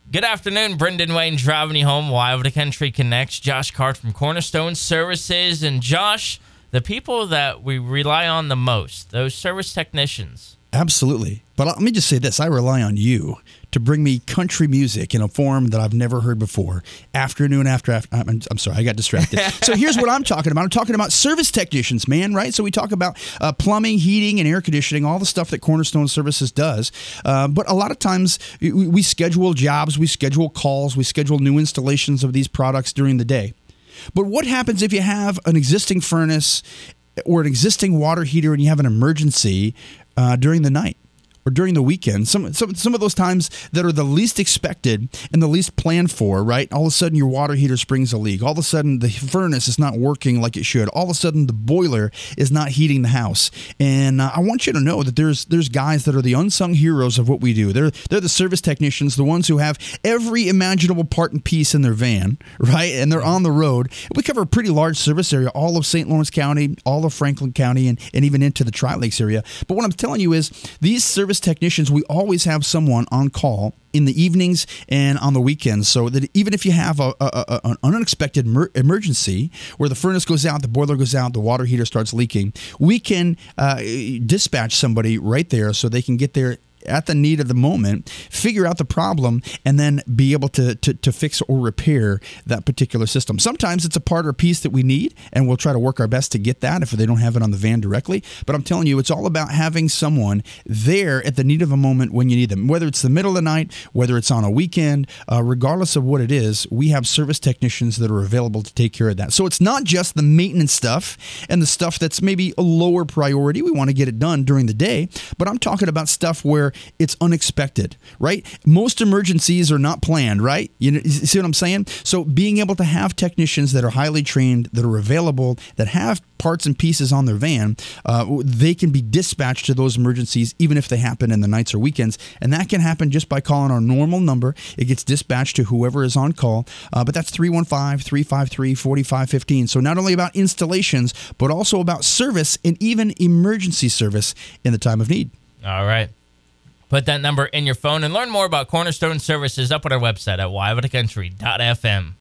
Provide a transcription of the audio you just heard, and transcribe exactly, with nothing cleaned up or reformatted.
Good afternoon, Brendan Wayne driving you home. Wildwood Country Connects. Josh Card from Cornerstone Services. And Josh, the people that we rely on the most, those service technicians. Absolutely. But let me just say this. I rely on you to bring me country music in a form that I've never heard before. Afternoon after, after I'm, I'm sorry, I got distracted. So here's what I'm talking about. I'm talking about service technicians, man, right? So we talk about uh, plumbing, heating, and air conditioning, all the stuff that Cornerstone Services does. Uh, but a lot of times we, we schedule jobs, we schedule calls, we schedule new installations of these products during the day. But what happens if you have an existing furnace or an existing water heater and you have an emergency uh, during the night or during the weekend? Some, some some of those times that are the least expected and the least planned for, right? All of a sudden your water heater springs a leak. All of a sudden the furnace is not working like it should. All of a sudden the boiler is not heating the house. And uh, I want you to know that there's there's guys that are the unsung heroes of what we do. They're they're the service technicians, the ones who have every imaginable part and piece in their van, right? And they're on the road. We cover a pretty large service area, all of Saint Lawrence County, all of Franklin County, and, and even into the Tri-Lakes area. But what I'm telling you is these service technicians, we always have someone on call in the evenings and on the weekends, so that even if you have a, a, a, an unexpected mer- emergency where the furnace goes out, the boiler goes out, the water heater starts leaking, we can uh, dispatch somebody right there so they can get there at the need of the moment, figure out the problem, and then be able to, to to fix or repair that particular system. Sometimes it's a part or piece that we need, and we'll try to work our best to get that if they don't have it on the van directly. But I'm telling you, it's all about having someone there at the need of a moment when you need them. Whether it's the middle of the night, whether it's on a weekend, uh, regardless of what it is, we have service technicians that are available to take care of that. So it's not just the maintenance stuff and the stuff that's maybe a lower priority. We want to get it done during the day, but I'm talking about stuff where it's unexpected, right? Most emergencies are not planned, right? You, know, you see what I'm saying? So being able to have technicians that are highly trained, that are available, that have parts and pieces on their van, uh, they can be dispatched to those emergencies even if they happen in the nights or weekends. And that can happen just by calling our normal number. It gets dispatched to whoever is on call. Uh, but that's three one five, three five three, four five one five. So not only about installations, but also about service and even emergency service in the time of need. All right. Put that number in your phone and learn more about Cornerstone Services up on our website at wildwood country dot f m.